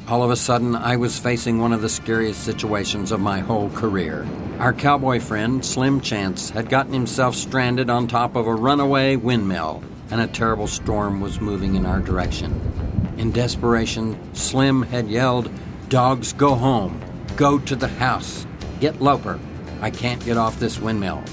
All of a sudden, I was facing one of the scariest situations of my whole career. Our cowboy friend, Slim Chance, had gotten himself stranded on top of a runaway windmill, and a terrible storm was moving in our direction. In desperation, Slim had yelled, "Dogs, go home. Go to the house. Get Loper. I can't get off this windmill."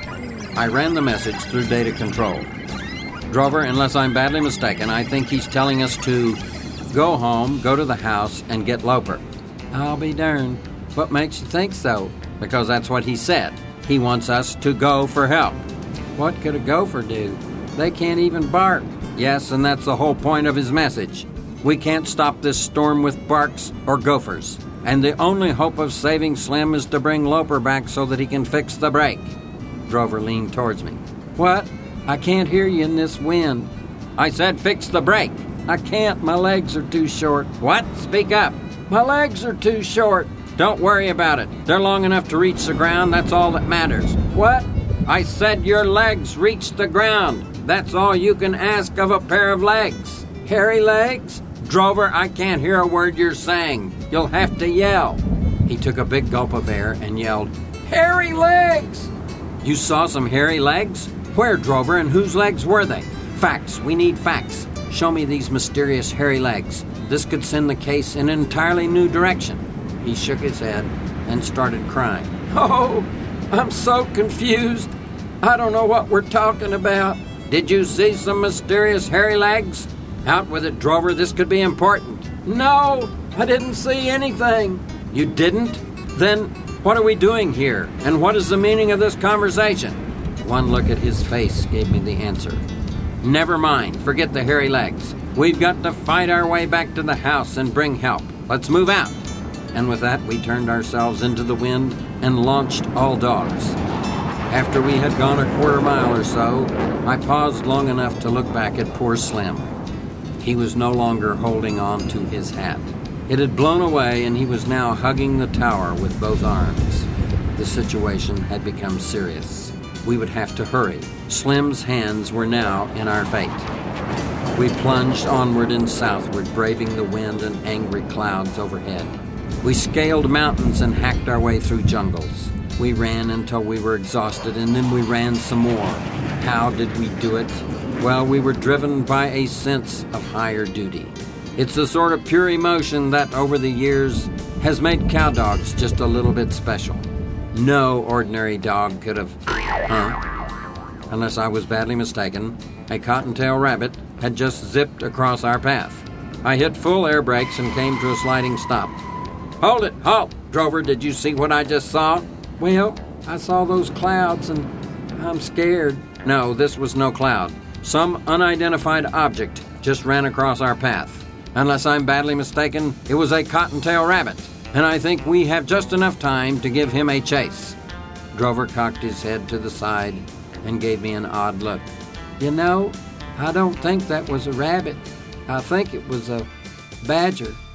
I ran the message through data control. "Drover, unless I'm badly mistaken, I think he's telling us to go home, go to the house, and get Loper." "I'll be darned. What makes you think so?" "Because that's what he said. He wants us to go for help." "What could a gopher do? They can't even bark." "Yes, and that's the whole point of his message. We can't stop this storm with barks or gophers. And the only hope of saving Slim is to bring Loper back so that he can fix the brake." Drover leaned towards me. "What? I can't hear you in this wind." "I said fix the brake." "I can't. My legs are too short." "What? Speak up." "My legs are too short." "Don't worry about it. They're long enough to reach the ground. That's all that matters." "What?" "I said your legs reach the ground. That's all you can ask of a pair of legs." "Hairy legs?" "Drover, I can't hear a word you're saying. You'll have to yell." He took a big gulp of air and yelled, "Hairy legs!" "You saw some hairy legs? Where, Drover, and whose legs were they? Facts. We need facts. Show me these mysterious hairy legs. This could send the case in an entirely new direction." He shook his head and started crying. "Oh, I'm so confused. I don't know what we're talking about." "Did you see some mysterious hairy legs? Out with it, Drover. This could be important." "No, I didn't see anything." "You didn't? Then what are we doing here? And what is the meaning of this conversation?" One look at his face gave me the answer. "Never mind. Forget the hairy legs. We've got to fight our way back to the house and bring help. Let's move out." And with that, we turned ourselves into the wind and launched all dogs. After we had gone a quarter mile or so, I paused long enough to look back at poor Slim. He was no longer holding on to his hat. It had blown away, and he was now hugging the tower with both arms. The situation had become serious. We would have to hurry. Slim's hands were now in our fate. We plunged onward and southward, braving the wind and angry clouds overhead. We scaled mountains and hacked our way through jungles. We ran until we were exhausted, and then we ran some more. How did we do it? Well, we were driven by a sense of higher duty. It's the sort of pure emotion that, over the years, has made cowdogs just a little bit special. No ordinary dog could have... Unless I was badly mistaken, a cottontail rabbit had just zipped across our path. I hit full air brakes and came to a sliding stop. "Hold it! Halt! Drover, did you see what I just saw?" "Well, I saw those clouds and I'm scared." No, this was no cloud. Some unidentified object just ran across our path. Unless I'm badly mistaken, it was a cottontail rabbit, and I think we have just enough time to give him a chase. Drover cocked his head to the side and gave me an odd look. "You know, I don't think that was a rabbit. I think it was a badger."